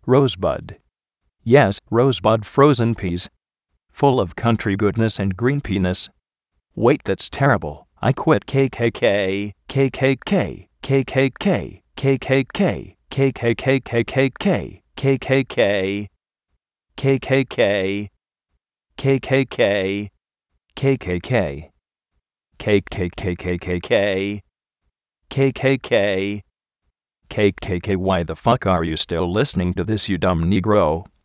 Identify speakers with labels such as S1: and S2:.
S1: Rosebud. Yes, Rosebud frozen peas. Full of country goodness and green peaness. Wait, that's terrible. I quit. KKK, KKK, KKK, KKK, KKK, KKK, KKK, KKK, KKK, KKK, KKK, KKK. Why the fuck are you still listening to this, you dumb Negro?